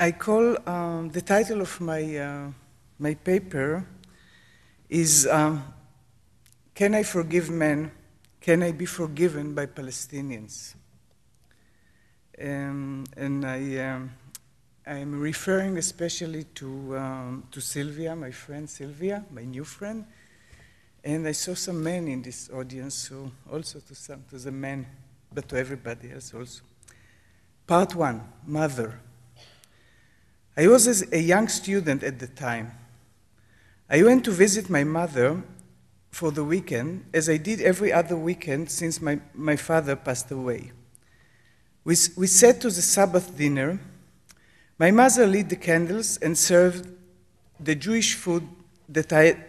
I call the title of my paper is Can I Forgive Men? Can I Be Forgiven by Palestinians? And I'm referring especially to Sylvia, my friend Sylvia, my new friend, and I saw some men in this audience, so also to the men, but to everybody else also. Part 1, Mother. I was a young student at the time. I went to visit my mother for the weekend, as I did every other weekend since my father passed away. We sat to the Sabbath dinner. My mother lit the candles and served the Jewish food that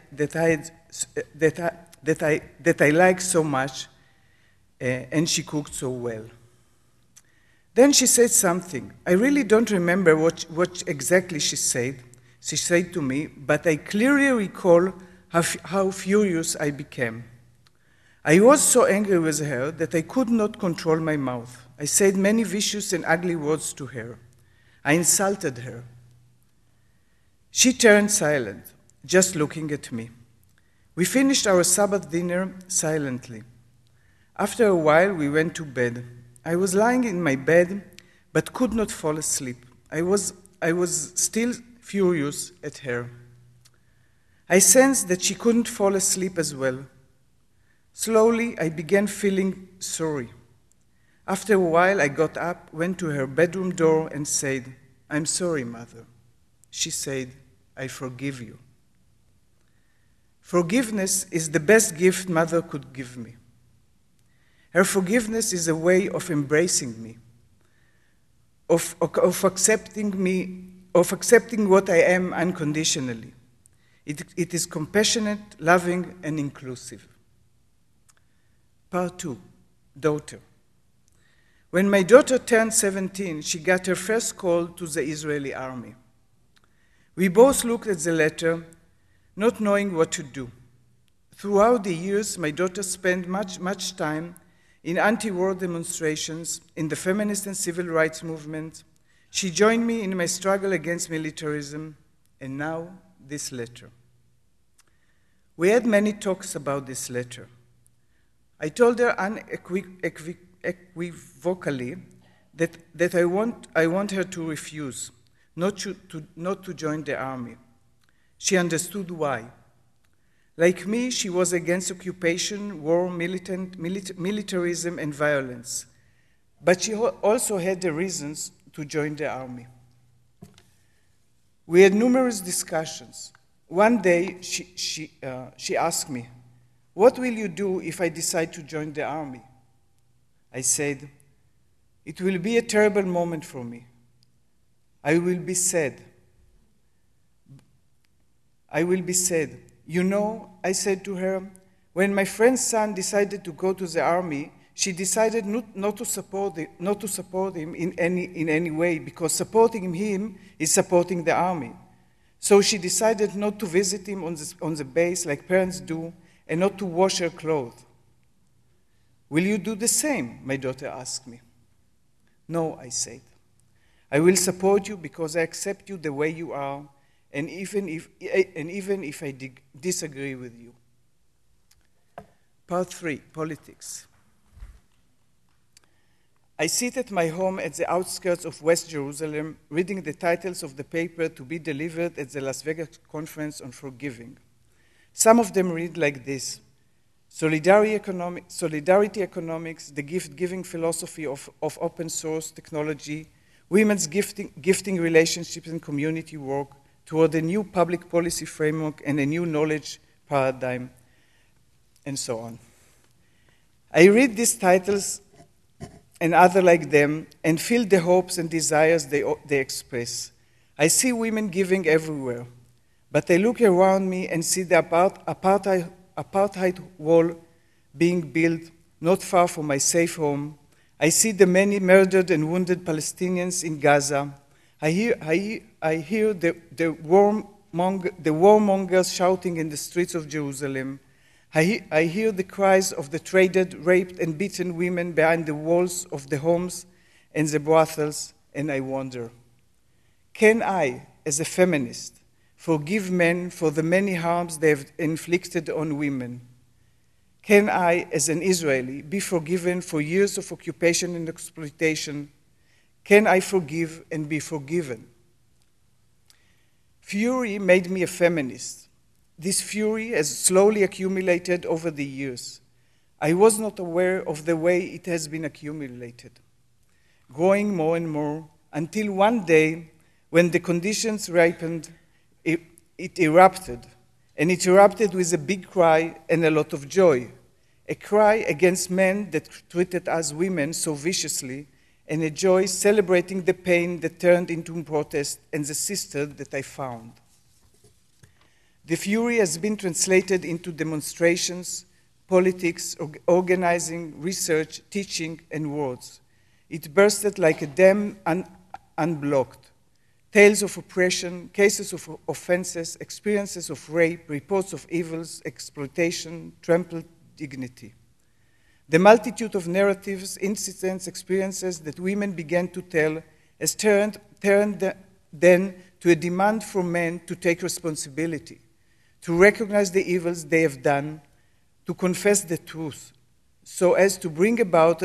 I like so much, and she cooked so well. Then she said something. I really don't remember what exactly she said to me, but I clearly recall how furious I became. I was so angry with her that I could not control my mouth. I said many vicious and ugly words to her. I insulted her. She turned silent, just looking at me. We finished our Sabbath dinner silently. After a while, we went to bed. I was lying in my bed, but could not fall asleep. I was still furious at her. I sensed that she couldn't fall asleep as well. Slowly, I began feeling sorry. After a while, I got up, went to her bedroom door, and said, "I'm sorry, Mother." She said, "I forgive you." Forgiveness is the best gift Mother could give me. Her forgiveness is a way of embracing me, of accepting what I am unconditionally. It is compassionate, loving, and inclusive. Part 2, Daughter. When my daughter turned 17, she got her first call to the Israeli army. We both looked at the letter, not knowing what to do. Throughout the years, my daughter spent much time in anti-war demonstrations, in the feminist and civil rights movement. She joined me in my struggle against militarism, and now this letter. We had many talks about this letter. I told her unequivocally that I want her to refuse, not to join the army. She understood why. Like me, she was against occupation, war, militarism, and violence. But she also had the reasons to join the army. We had numerous discussions. One day, she asked me, "What will you do if I decide to join the army?" I said, "It will be a terrible moment for me. I will be sad. You know," I said to her, "when my friend's son decided to go to the army, she decided not to support him in any way, because supporting him is supporting the army. So she decided not to visit him on the base like parents do, and not to wash her clothes. Will you do the same?" my daughter asked me. "No," I said. "I will support you because I accept you the way you are, and even if I disagree with you." Part 3, Politics. I sit at my home at the outskirts of West Jerusalem, reading the titles of the paper to be delivered at the Las Vegas Conference on Forgiving. Some of them read like this: Solidarity economics, the gift-giving philosophy of open source technology, women's gifting relationships and community work, toward a new public policy framework and a new knowledge paradigm, and so on. I read these titles and other like them and feel the hopes and desires they express. I see women giving everywhere, but I look around me and see the apartheid wall being built not far from my safe home. I see the many murdered and wounded Palestinians in Gaza. I hear the warmongers shouting in the streets of Jerusalem. I hear the cries of the traded, raped, and beaten women behind the walls of the homes and the brothels, and I wonder, Can I, as a feminist, forgive men for the many harms they have inflicted on women? Can I, as an Israeli, be forgiven for years of occupation and exploitation? Can I forgive and be forgiven? Fury made me a feminist. This fury has slowly accumulated over the years. I was not aware of the way it has been accumulated, growing more and more, until one day, when the conditions ripened, it erupted. And it erupted with a big cry and a lot of joy. A cry against men that treated us women so viciously, and a joy celebrating the pain that turned into protest and the sister that I found. The fury has been translated into demonstrations, politics, organizing, research, teaching, and words. It bursted like a dam unblocked. Tales of oppression, cases of offenses, experiences of rape, reports of evils, exploitation, trampled dignity. The multitude of narratives, incidents, experiences that women began to tell has turned then to a demand from men to take responsibility, to recognize the evils they have done, to confess the truth, so as to bring about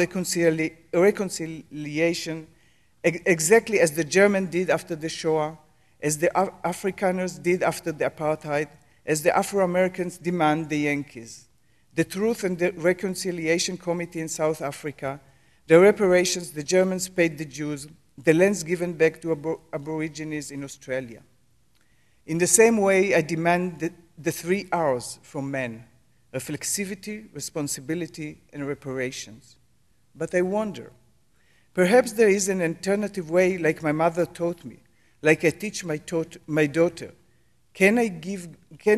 reconciliation, exactly as the Germans did after the Shoah, as the Afrikaners did after the apartheid, as the Afro-Americans demand the Yankees. The Truth and the Reconciliation Committee in South Africa, the reparations the Germans paid the Jews, the lands given back to Aborigines in Australia. In the same way, I demand the 3 R's from men: reflexivity, responsibility, and reparations. But I wonder, perhaps there is an alternative way, like my mother taught me, like I teach my daughter. Can I give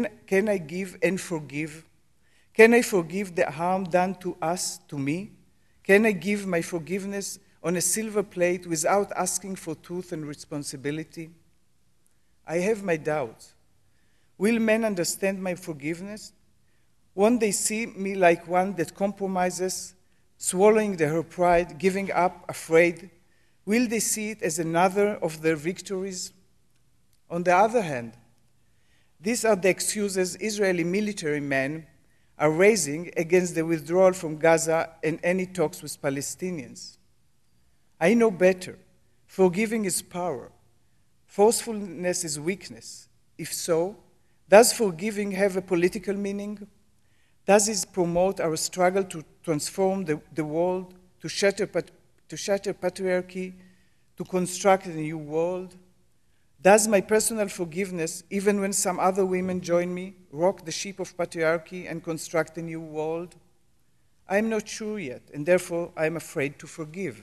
and forgive? Can I forgive the harm done to us, to me? Can I give my forgiveness on a silver plate without asking for truth and responsibility? I have my doubts. Will men understand my forgiveness? Won't they see me like one that compromises, swallowing her pride, giving up, afraid? Will they see it as another of their victories? On the other hand, these are the excuses Israeli military men are raising against the withdrawal from Gaza and any talks with Palestinians. I know better. Forgiving is power. Forcefulness is weakness. If so, does forgiving have a political meaning? Does it promote our struggle to transform the world, to shatter patriarchy, to construct a new world? Does my personal forgiveness, even when some other women join me, rock the ship of patriarchy and construct a new world? I am not sure yet, and therefore I am afraid to forgive.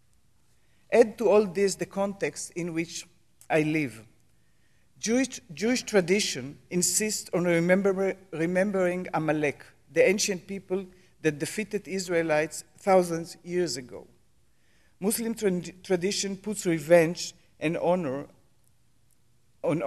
Add to all this the context in which I live. Jewish tradition insists on remembering Amalek, the ancient people that defeated Israelites thousands of years ago. Muslim tradition puts revenge and honor on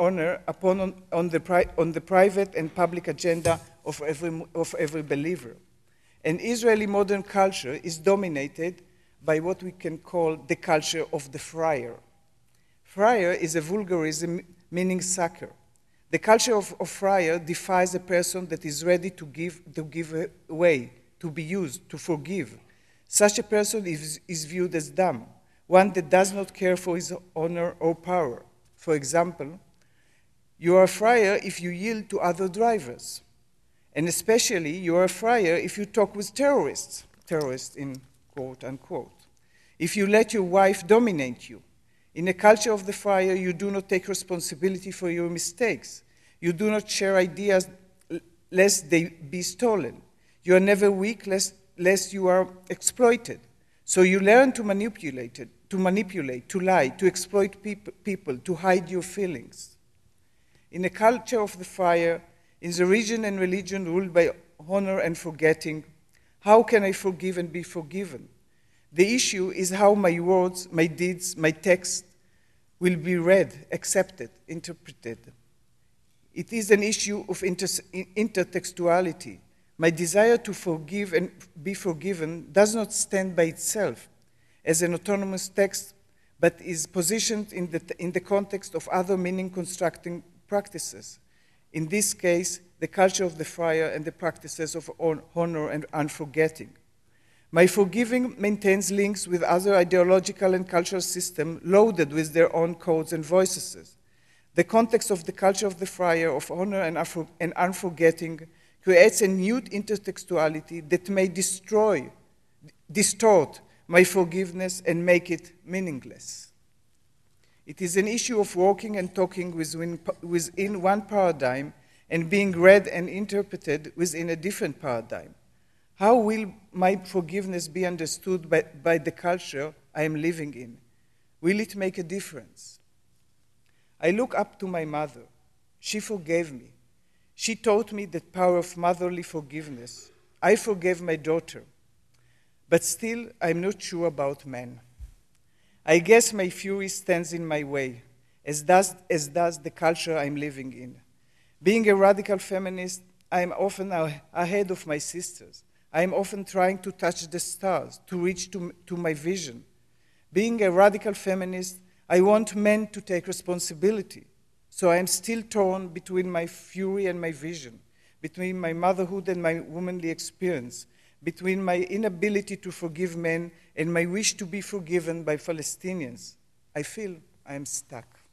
the private and public agenda of every believer. And Israeli modern culture is dominated by what we can call the culture of the friar. Friar is a vulgarism meaning sucker. The culture of friar defies a person that is ready to give away, to be used, to forgive. Such a person is viewed as dumb, one that does not care for his honor or power. For example, you are a friar if you yield to other drivers. And especially, you are a friar if you talk with terrorists, terrorists in quote unquote. If you let your wife dominate you. In a culture of the friar, you do not take responsibility for your mistakes. You do not share ideas lest they be stolen. You are never weak lest you are exploited. So you learn to manipulate, to lie, to exploit people, to hide your feelings. In a culture of the friar, in the region and religion ruled by honor and forgetting, how can I forgive and be forgiven? The issue is how my words, my deeds, my text will be read, accepted, interpreted. It is an issue of intertextuality. My desire to forgive and be forgiven does not stand by itself as an autonomous text, but is positioned in the context of other meaning-constructing practices. In this case, the culture of the friar and the practices of honor and unforgetting. My forgiving maintains links with other ideological and cultural systems loaded with their own codes and voices. The context of the culture of the friar, of honor and unforgetting, creates a new intertextuality that may distort my forgiveness and make it meaningless. It is an issue of walking and talking within one paradigm and being read and interpreted within a different paradigm. How will my forgiveness be understood by the culture I am living in? Will it make a difference? I look up to my mother. She forgave me. She taught me the power of motherly forgiveness. I forgave my daughter. But still, I'm not sure about men. I guess my fury stands in my way, as does the culture I'm living in. Being a radical feminist, I'm often ahead of my sisters. I'm often trying to touch the stars, to reach to my vision. Being a radical feminist, I want men to take responsibility. So I'm still torn between my fury and my vision, between my motherhood and my womanly experience, between my inability to forgive men and my wish to be forgiven by Palestinians. I feel I am stuck.